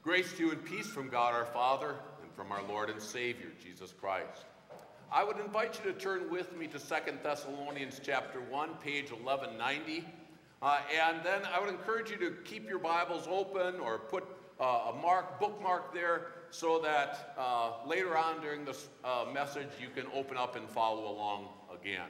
Grace to you and peace from God our Father and from our Lord and Savior, Jesus Christ. I would invite you to turn with me to 2 Thessalonians chapter 1, page 1190. And then I would encourage you to keep your Bibles open or put a bookmark there so that later on during this message you can open up and follow along again.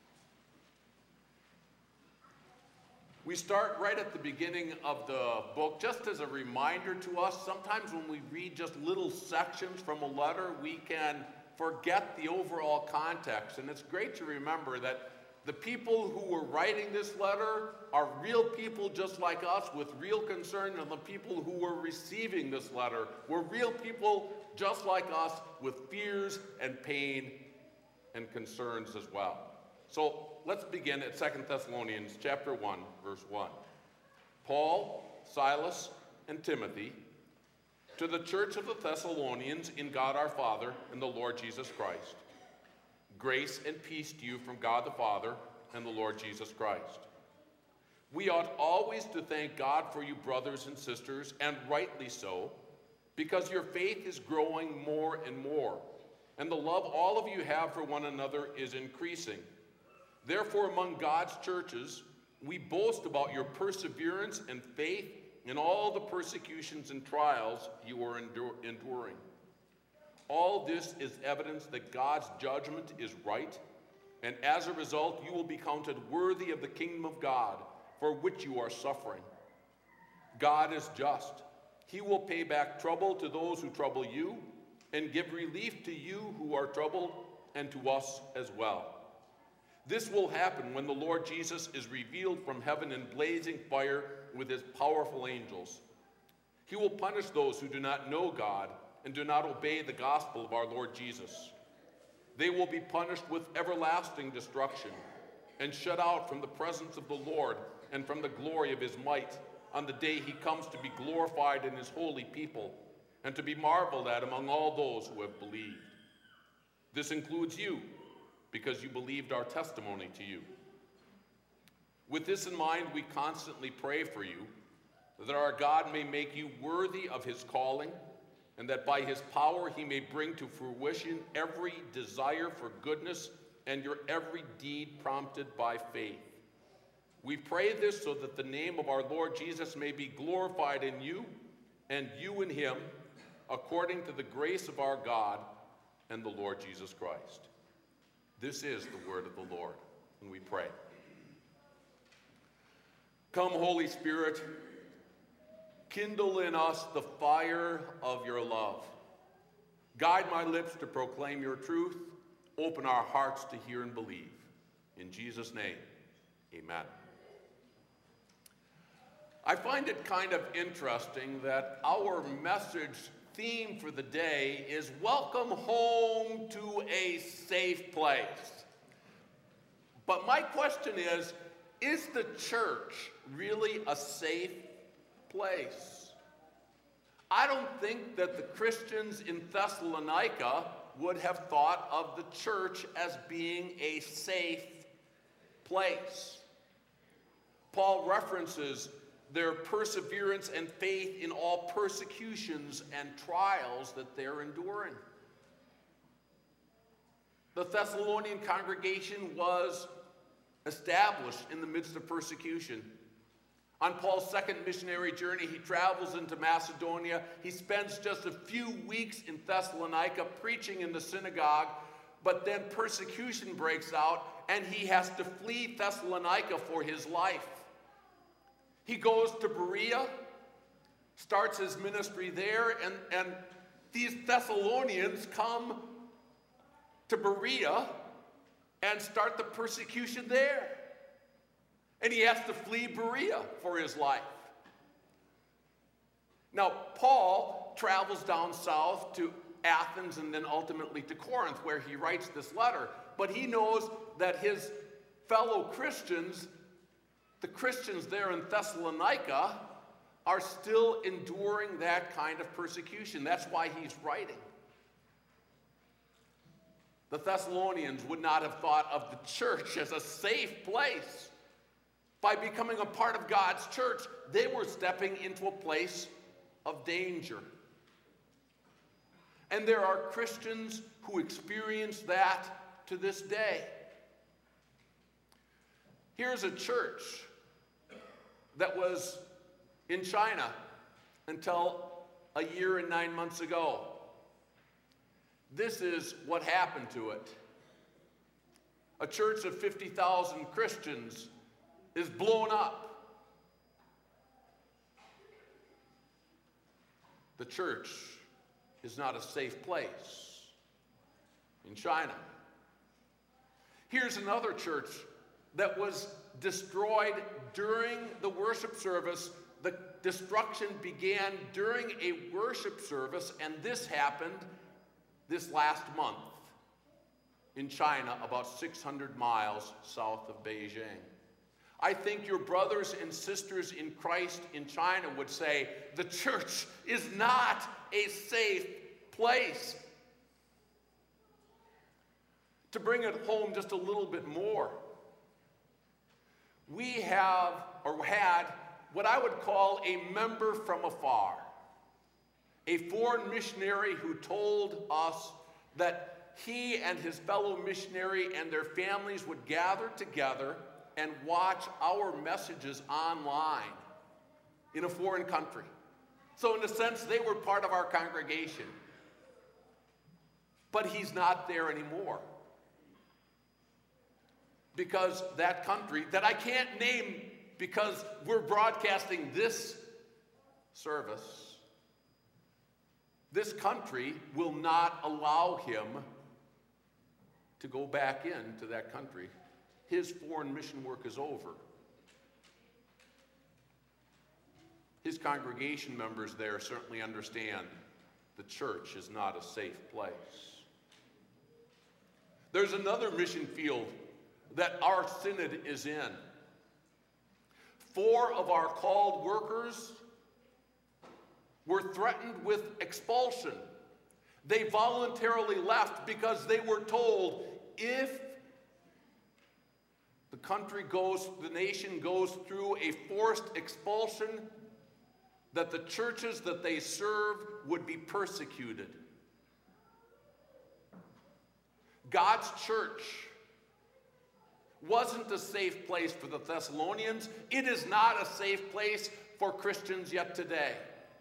We start right at the beginning of the book, just as a reminder to us. Sometimes when we read just little sections from a letter, we can forget the overall context. And it's great to remember that the people who were writing this letter are real people just like us with real concern, and the people who were receiving this letter were real people just like us with fears and pain and concerns as well. So let's begin at 2 Thessalonians chapter 1, verse 1. Paul, Silas, and Timothy, to the church of the Thessalonians in God our Father and the Lord Jesus Christ. Grace and peace to you from God the Father and the Lord Jesus Christ. We ought always to thank God for you, brothers and sisters, and rightly so, because your faith is growing more and more, and the love all of you have for one another is increasing. Therefore, among God's churches, we boast about your perseverance and faith in all the persecutions and trials you are enduring. All this is evidence that God's judgment is right, and as a result, you will be counted worthy of the kingdom of God for which you are suffering. God is just. He will pay back trouble to those who trouble you, and give relief to you who are troubled, and to us as well. This will happen when the Lord Jesus is revealed from heaven in blazing fire with his powerful angels. He will punish those who do not know God and do not obey the gospel of our Lord Jesus. They will be punished with everlasting destruction and shut out from the presence of the Lord and from the glory of his might on the day he comes to be glorified in his holy people and to be marveled at among all those who have believed. This includes you, because you believed our testimony to you. With this in mind, we constantly pray for you, that our God may make you worthy of his calling, and that by his power he may bring to fruition every desire for goodness and your every deed prompted by faith. We pray this so that the name of our Lord Jesus may be glorified in you, and you in him, according to the grace of our God and the Lord Jesus Christ. This is the word of the Lord, and we pray. Come, Holy Spirit, kindle in us the fire of your love. Guide my lips to proclaim your truth. Open our hearts to hear and believe. In Jesus' name, amen. I find it kind of interesting that our message theme for the day is welcome home to a safe place. But my question is the church really a safe place? I don't think that the Christians in Thessalonica would have thought of the church as being a safe place. Paul references their perseverance and faith in all persecutions and trials that they're enduring. The Thessalonian congregation was established in the midst of persecution. On Paul's second missionary journey, he travels into Macedonia. He spends just a few weeks in Thessalonica preaching in the synagogue, but then persecution breaks out and he has to flee Thessalonica for his life. He goes to Berea, starts his ministry there, and these Thessalonians come to Berea and start the persecution there. And he has to flee Berea for his life. Now, Paul travels down south to Athens and then ultimately to Corinth, where he writes this letter. But he knows that his fellow Christians, the Christians there in Thessalonica, are still enduring that kind of persecution. That's why he's writing. The Thessalonians would not have thought of the church as a safe place. By becoming a part of God's church, they were stepping into a place of danger. And there are Christians who experience that to this day. Here's a church that was in China until a year and 9 months ago. This is what happened to it. A church of 50,000 Christians is blown up. The church is not a safe place in China. Here's another church that was destroyed during the worship service. The destruction began during a worship service, and this happened this last month in China, about 600 miles south of Beijing. I think your brothers and sisters in Christ in China would say, the church is not a safe place. To bring it home just a little bit more, we have, or had, what I would call a member from afar, a foreign missionary who told us that he and his fellow missionary and their families would gather together and watch our messages online in a foreign country. So in a sense, they were part of our congregation. But he's not there anymore. Because that country, that I can't name because we're broadcasting this service, this country will not allow him to go back into that country. His foreign mission work is over. His congregation members there certainly understand the church is not a safe place. There's another mission field that our synod is in. 4 of our called workers were threatened with expulsion. They voluntarily left because they were told if the nation goes through a forced expulsion, that the churches that they serve would be persecuted. God's church wasn't a safe place for the Thessalonians. It is not a safe place for Christians yet today.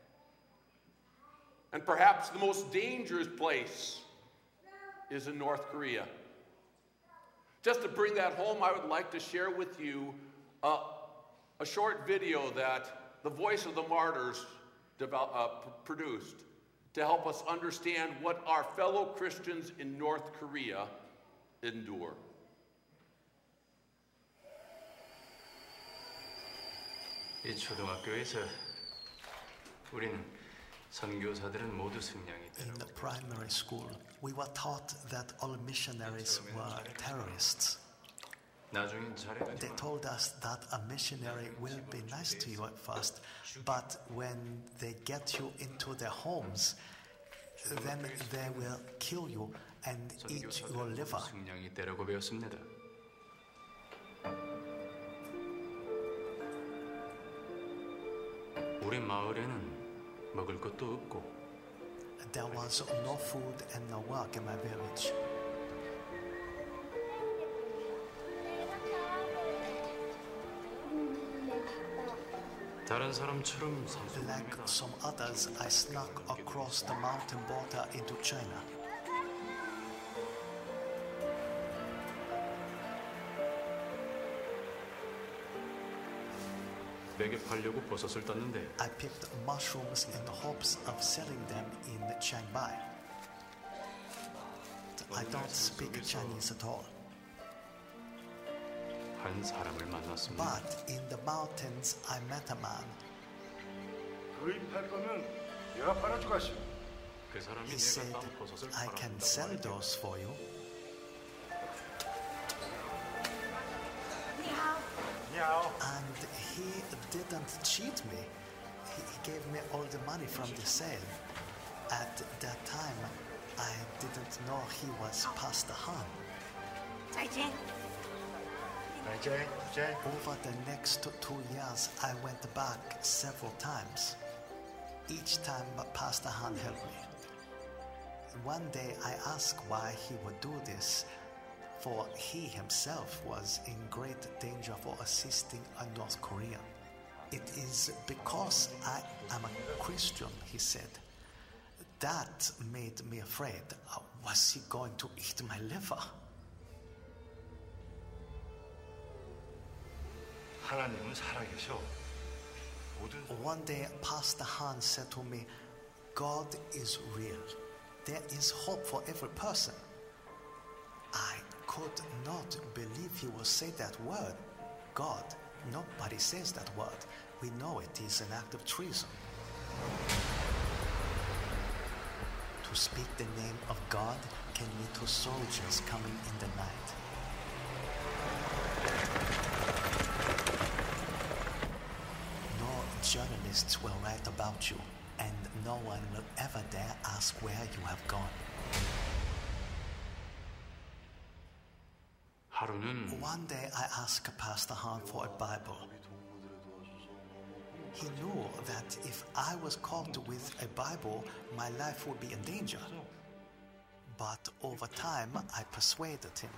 And perhaps the most dangerous place is in North Korea. Just to bring that home, I would like to share with you a short video that the Voice of the Martyrs produced to help us understand what our fellow Christians in North Korea endure. 이 초등학교에서 우리는 선교사들은 모두 승냥이 In the primary school, we were taught that all missionaries were terrorists. 나중엔 잘해도 They told us that a missionary will be nice to you at first, but when they get you into their homes, then they will kill you and eat your liver. 승냥이 되라고 배웠습니다. 우리 마을에는 먹을 것도 없고 There was no food and no work in my village. 다른 사람처럼 산소를 Like some others, I snuck across the mountain border into China. 베개 팔려고 버섯을 땄는데 I picked mushrooms in the hopes of selling them in Chiang Mai. I don't speak Chinese at all. 한 사람을 만났습니다. But in the mountains, I met a man. 구입할 거면 내가 팔아주겠어. 그 사람이 He 내가 said, 딴 버섯을 I can sell 팔아준다고 those for you. And he didn't cheat me. He gave me all the money from the sale. At that time, I didn't know he was Pastor Han. 再见。 Over the next 2 years, I went back several times. each time Pastor Han helped me. One day I asked why he would do this, for he himself was in great danger for assisting a North Korean. It is because I am a Christian, he said. That made me afraid. Was he going to eat my liver? 하나님은 살아계셔. 모든 One day, Pastor Han said to me, God is real. There is hope for every person. I could not believe he would say that word. God. Nobody says that word. We know it is an act of treason. To speak the name of God can lead to soldiers coming in the night. No journalists will write about you, and no one will ever dare ask where you have gone. 하루는 One day I asked Pastor Han for a Bible. He knew that if I was caught with a Bible, my life would be in danger. But over time, I persuaded him.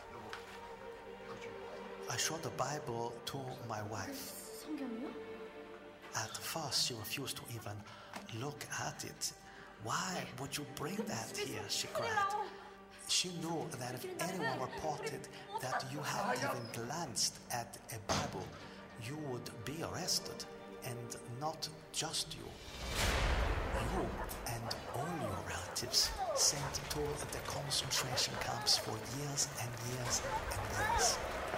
I showed the Bible to my wife. 성경이요? At first, she refused to even look at it. Why would you bring that here? She cried. She knew that if anyone reported that you had even glanced at a Bible, you would be arrested. And not just you. You and all your relatives sent to the concentration camps for years and years and years.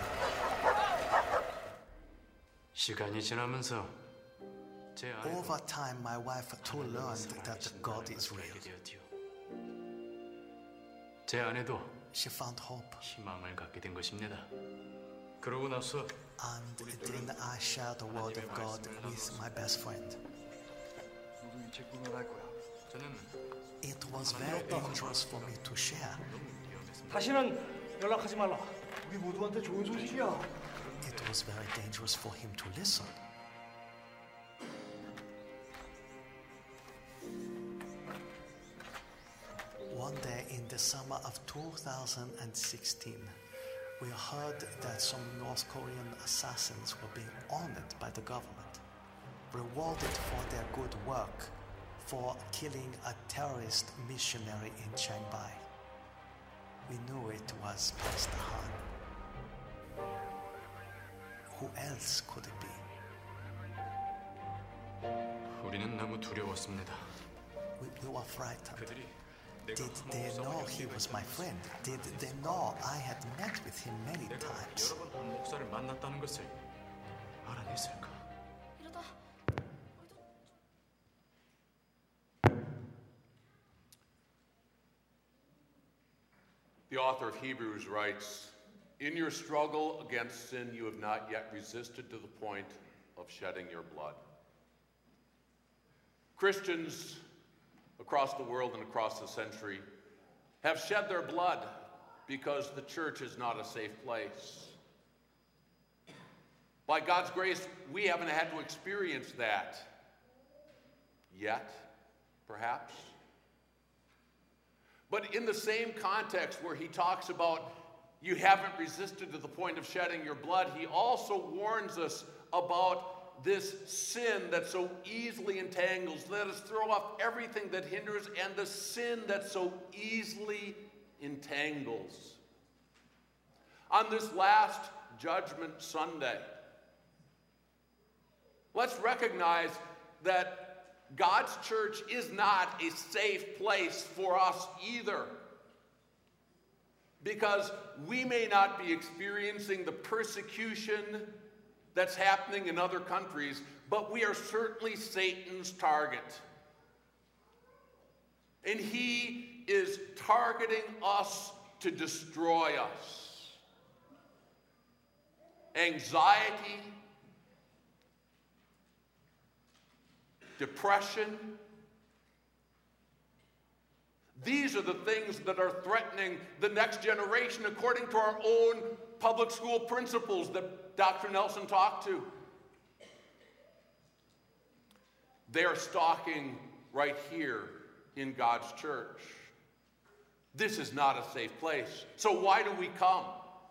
시간이 지나면서 제 아이도 Over time, my wife too learned that God is real. 되었지요. 제 아내도 She found hope. 희망을 갖게 된 것입니다. 그러고 나서 And then I shared the word of God with my best friend. 너도 이 책 보면 알 거야. 저는 It was very dangerous for me to share. 다시는 연락하지 말라. 우리 모두한테 좋은 소식이야. It was very dangerous for him to listen. One day in the summer of 2016, we heard that some North Korean assassins were being honored by the government, rewarded for their good work for killing a terrorist missionary in Chiang-Mai. We knew it was Pastor Han. Who else could it be? 우리는 너무 두려웠습니다. We were frightened. 그들이 내가 Did they 한 know 목사를 he was my friend? Did they know I had met with him many 내가 times? 여러 번 한 목사를 만났다는 것을 알아냈을까? 이러다 The author of Hebrews writes, "In your struggle against sin, you have not yet resisted to the point of shedding your blood." Christians across the world and across the century have shed their blood because the church is not a safe place. By God's grace, we haven't had to experience that yet, perhaps. But in the same context where he talks about you haven't resisted to the point of shedding your blood, he also warns us about this sin that so easily entangles. Let us throw off everything that hinders and the sin that so easily entangles. On this last Judgment Sunday, let's recognize that God's church is not a safe place for us either. Because we may not be experiencing the persecution that's happening in other countries, but we are certainly Satan's target. And he is targeting us to destroy us. Anxiety, depression, these are the things that are threatening the next generation according to our own public school principals that Dr. Nelson talked to. They are stalking right here in God's church. This is not a safe place. So why do we come?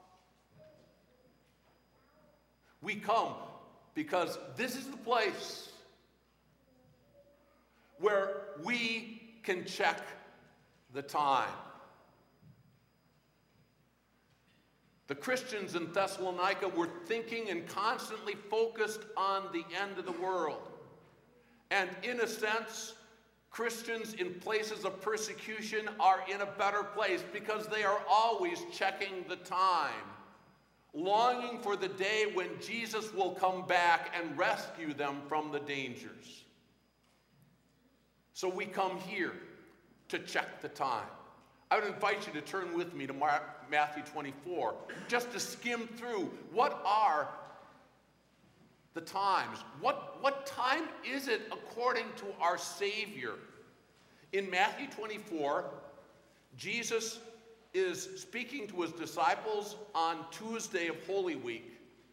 We come because this is the place where we can check the time. The Christians in Thessalonica were thinking and constantly focused on the end of the world. And in a sense, Christians in places of persecution are in a better place because they are always checking the time, longing for the day when Jesus will come back and rescue them from the dangers. So we come here to check the time. I would invite you to turn with me to Matthew 24, just to skim through what are the times. What time is it according to our Savior? In Matthew 24, Jesus is speaking to his disciples on Tuesday of Holy Week.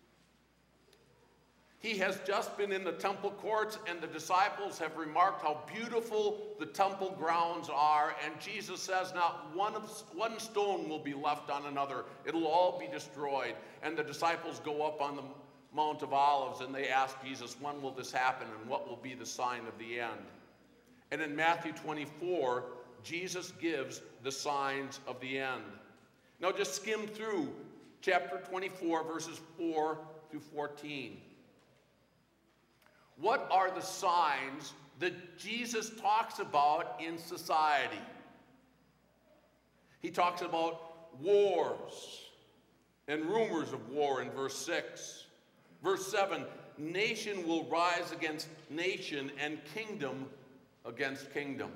He has just been in the temple courts, and the disciples have remarked how beautiful the temple grounds are, and Jesus says not one stone will be left on another. It'll all be destroyed. And the disciples go up on the Mount of Olives, and they ask Jesus, when will this happen, and what will be the sign of the end? And in Matthew 24, Jesus gives the signs of the end. Now just skim through chapter 24, verses 4 through 14. What are the signs that Jesus talks about in society? He talks about wars and rumors of war in verse 6. Verse 7, nation will rise against nation and kingdom against kingdom.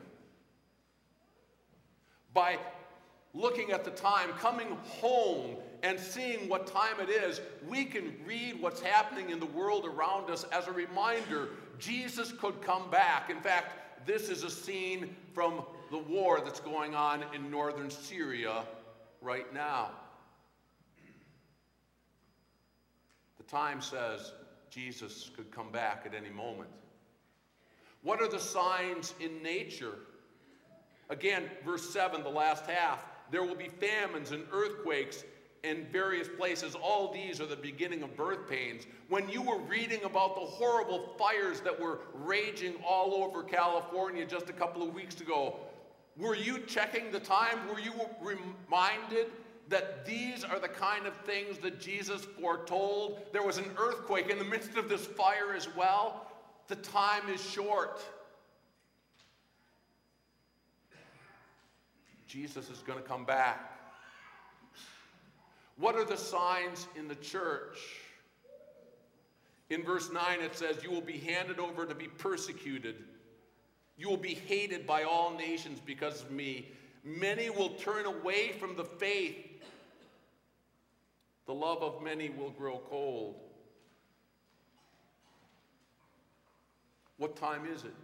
By looking at the time, coming home and seeing what time it is, we can read what's happening in the world around us as a reminder Jesus could come back. In fact, this is a scene from the war that's going on in northern Syria right now. The time says Jesus could come back at any moment. What are the signs in nature? Again, verse 7, the last half. There will be famines and earthquakes in various places. All these are the beginning of birth pains. When you were reading about the horrible fires that were raging all over California just a couple of weeks ago, were you checking the time? Were you reminded that these are the kind of things that Jesus foretold? There was an earthquake in the midst of this fire as well. The time is short. Jesus is going to come back. What are the signs in the church? In verse 9 it says, you will be handed over to be persecuted. You will be hated by all nations because of me. Many will turn away from the faith. The love of many will grow cold. What time is it?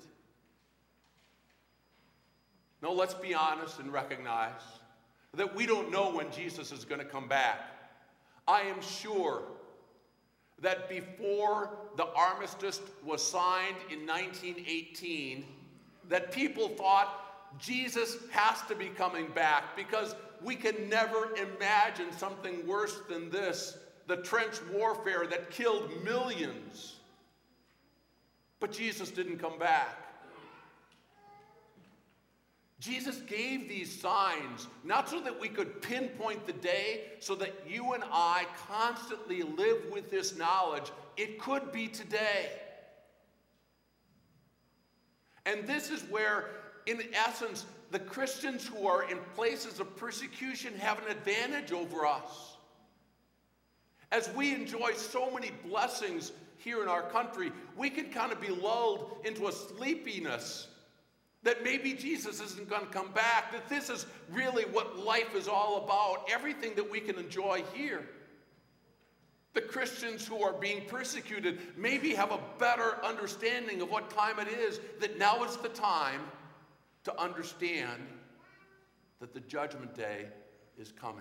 Now let's be honest and recognize that we don't know when Jesus is going to come back. I am sure that before the armistice was signed in 1918, that people thought Jesus has to be coming back because we can never imagine something worse than this, the trench warfare that killed millions. But Jesus didn't come back. Jesus gave these signs, not so that we could pinpoint the day, so that you and I constantly live with this knowledge. It could be today. And this is where, in essence, the Christians who are in places of persecution have an advantage over us. As we enjoy so many blessings here in our country, we can kind of be lulled into a sleepiness that maybe Jesus isn't going to come back, that this is really what life is all about, everything that we can enjoy here. The Christians who are being persecuted maybe have a better understanding of what time it is, that now is the time to understand that the judgment day is coming.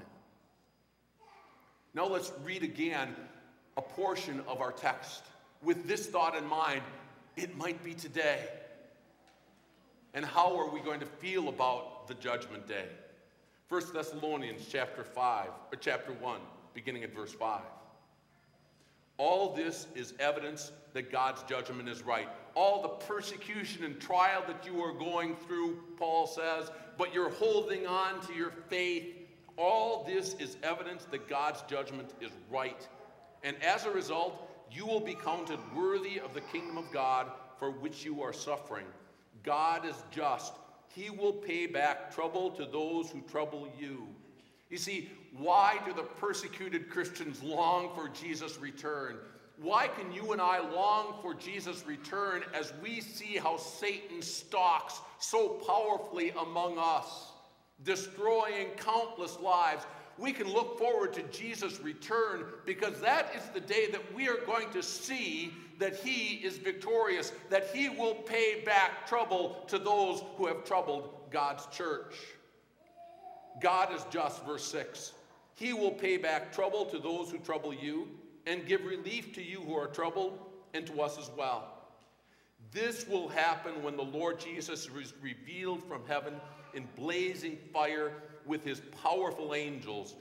Now let's read again a portion of our text with this thought in mind. It might be today. And how are we going to feel about the judgment day? 1 Thessalonians chapter 1, beginning at verse 5. All this is evidence that God's judgment is right. All the persecution and trial that you are going through, Paul says, but you're holding on to your faith. All this is evidence that God's judgment is right. And as a result, you will be counted worthy of the kingdom of God for which you are suffering. God is just. He will pay back trouble to those who trouble you. You see, why do the persecuted Christians long for Jesus' return? Why can you and I long for Jesus' return as we see how Satan stalks so powerfully among us, destroying countless lives? We can look forward to Jesus' return because that is the day that we are going to see that he is victorious, that he will pay back trouble to those who have troubled God's church. God is just, verse 6. He will pay back trouble to those who trouble you and give relief to you who are troubled and to us as well. This will happen when the Lord Jesus is revealed from heaven in blazing fire with his powerful angels.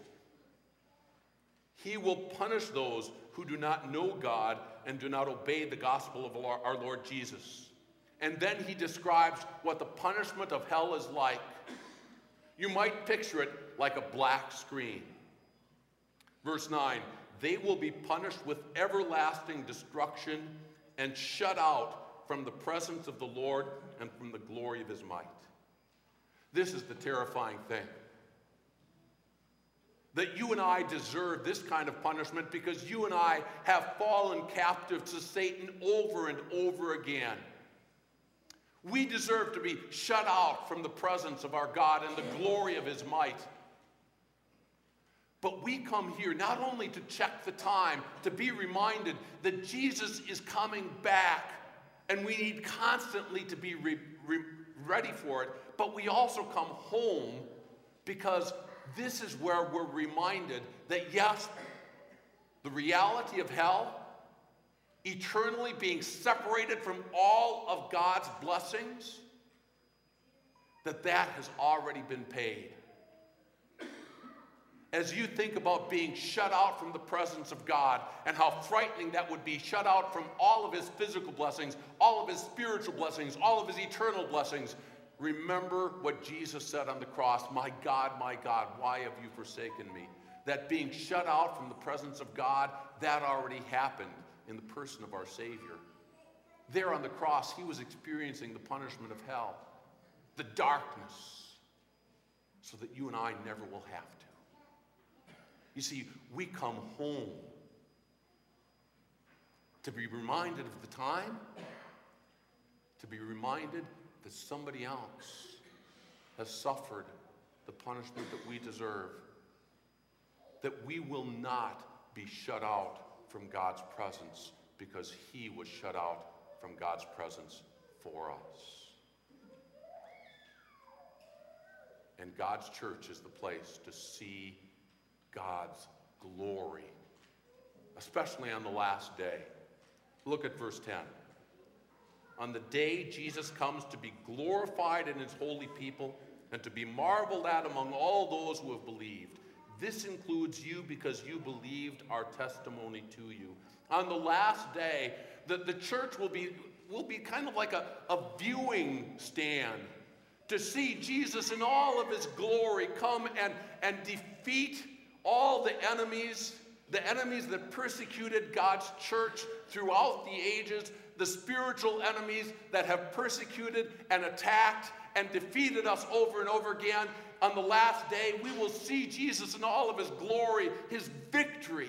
He will punish those who do not know God and do not obey the gospel of our Lord Jesus. And then he describes what the punishment of hell is like. You might picture it like a black screen. Verse 9, they will be punished with everlasting destruction and shut out from the presence of the Lord and from the glory of his might. This is the terrifying thing. That you and I deserve this kind of punishment because you and I have fallen captive to Satan over and over again. We deserve to be shut out from the presence of our God and the glory of his might. But we come here not only to check the time, to be reminded that Jesus is coming back, and we need constantly to be ready for it, but we also come home because this is where we're reminded that yes, the reality of hell, eternally being separated from all of God's blessings, that has already been paid. As you think about being shut out from the presence of God and how frightening that would be, shut out from all of his physical blessings, all of his spiritual blessings, all of his eternal blessings, remember what Jesus said on the cross, my God, why have you forsaken me? That being shut out from the presence of God, that already happened in the person of our Savior. There on the cross, he was experiencing the punishment of hell, the darkness, so that you and I never will have to. You see, we come home to be reminded of the time, to be reminded that somebody else has suffered the punishment that we deserve, that we will not be shut out from God's presence because he was shut out from God's presence for us. And God's church is the place to see God's glory, especially on the last day. Look at verse 10. On the day Jesus comes to be glorified in his holy people and to be marveled at among all those who have believed. This includes you because you believed our testimony to you. On the last day, the church will be kind of like a viewing stand to see Jesus in all of his glory come and defeat all the enemies that persecuted God's church throughout the ages, the spiritual enemies that have persecuted and attacked and defeated us over and over again. On the last day, we will see Jesus in all of his glory, his victory.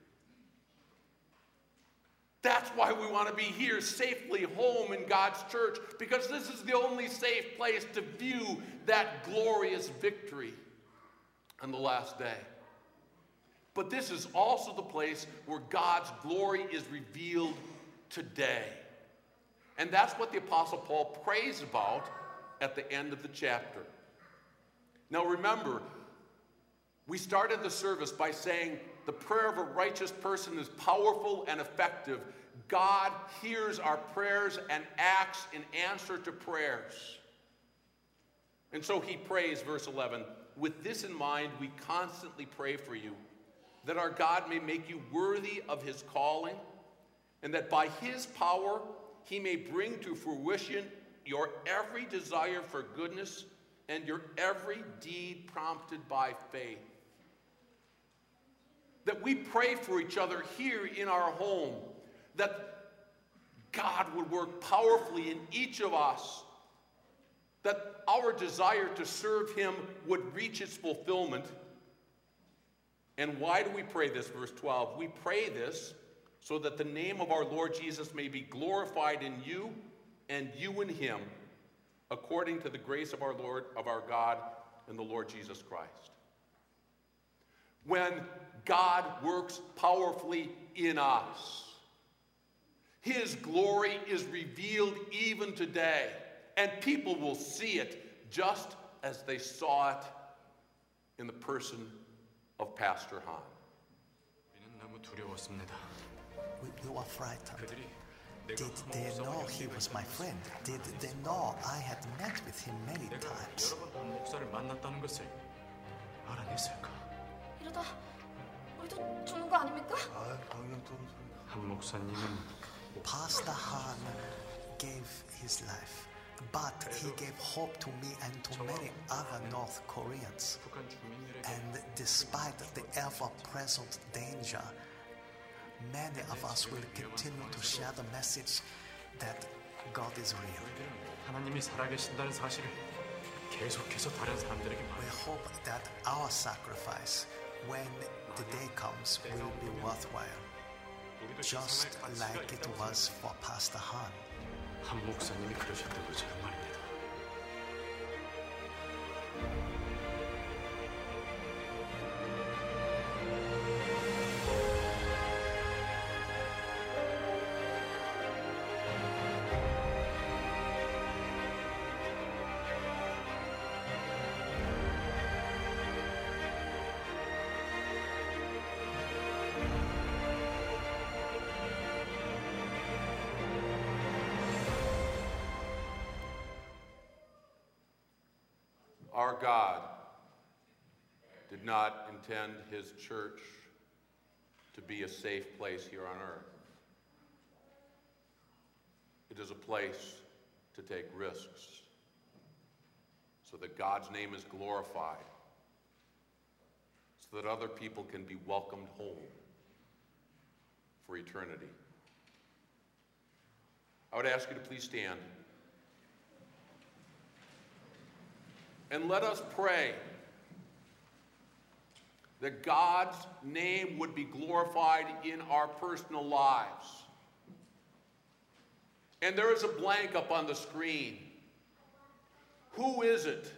That's why we want to be here safely home in God's church, because this is the only safe place to view that glorious victory on the last day. But this is also the place where God's glory is revealed today. And that's what the Apostle Paul prays about at the end of the chapter. Now remember, we started the service by saying the prayer of a righteous person is powerful and effective. God hears our prayers and acts in answer to prayers. And so he prays, verse 11, with this in mind, we constantly pray for you, that our God may make you worthy of his calling, and that by his power he may bring to fruition your every desire for goodness and your every deed prompted by faith. That we pray for each other here in our home, that God would work powerfully in each of us, that our desire to serve him would reach its fulfillment. And why do we pray this? Verse 12, we pray this so that the name of our Lord Jesus may be glorified in you and you in him, according to the grace of our Lord, of our God, and the Lord Jesus Christ. When God works powerfully in us, his glory is revealed even today, and people will see it just as they saw it in the person of Pastor Han. 우리는 너무 두려웠습니다. We were frightened. 그들이 Did 내가 they 한 know 목사와 he 연계가 was my 있다는 friend? Did they know I had met with him many 내가 times? 여러 번 한 목사를 만났다는 것을 알아냈을까? 이러다 우리도 죽는 거 아닙니까? 한 목사님은 Pastor Han gave his life, but he gave hope to me and to many other North Koreans. 북한 주민들에게 And despite the ever-present danger, many of us will continue to share the message that God is real. 우리들은 하나님이 살아계신다는 사실을 계속해서 다른 사람들에게 We 말해. hope that our sacrifice, when the day comes, will be worthwhile, 우리도 just 희생할 가치가 like it 있다고 was for Pastor Han. 한 목사님이 그러셨던 것처럼 말입니다. Our God did not intend his church to be a safe place here on earth. It is a place to take risks so that God's name is glorified, so that other people can be welcomed home for eternity. I would ask you to please stand. And let us pray that God's name would be glorified in our personal lives. And there is a blank up on the screen. Who is it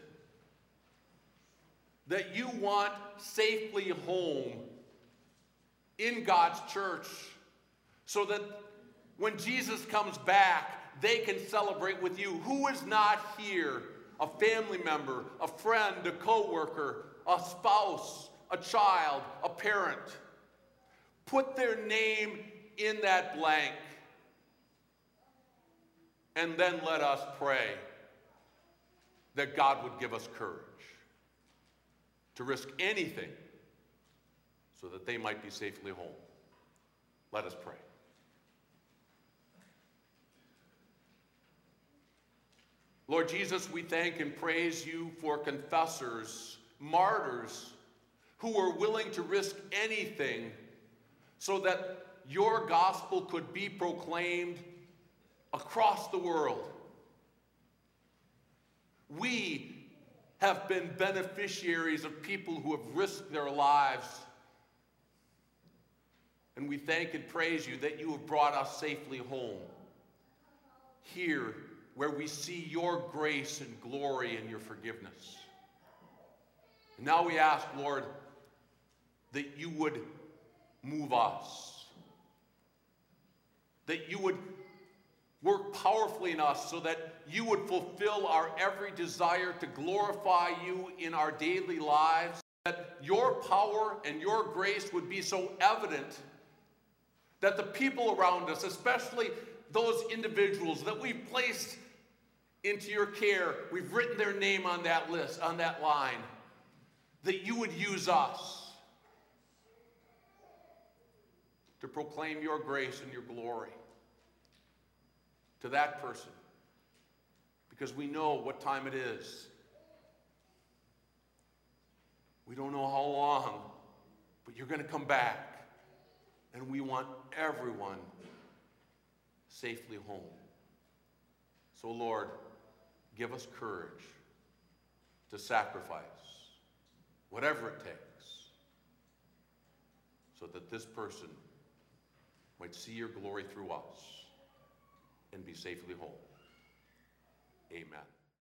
that you want safely home in God's church so that when Jesus comes back, they can celebrate with you? Who is not here? A family member, a friend, a co-worker, a spouse, a child, a parent. Put their name in that blank. And then let us pray that God would give us courage to risk anything so that they might be safely home. Let us pray. Lord Jesus, we thank and praise you for confessors, martyrs, who were willing to risk anything so that your gospel could be proclaimed across the world. We have been beneficiaries of people who have risked their lives. And we thank and praise you that you have brought us safely home. Here, where we see your grace and glory and your forgiveness. And now we ask, Lord, that you would move us, that you would work powerfully in us so that you would fulfill our every desire to glorify you in our daily lives, that your power and your grace would be so evident that the people around us, especially those individuals that we've placed into your care, we've written their name on that list, on that line, that you would use us to proclaim your grace and your glory to that person, because we know what time it is. We don't know how long, but you're going to come back, and we want everyone safely home. So, Lord, give us courage to sacrifice whatever it takes so that this person might see your glory through us and be safely home. Amen.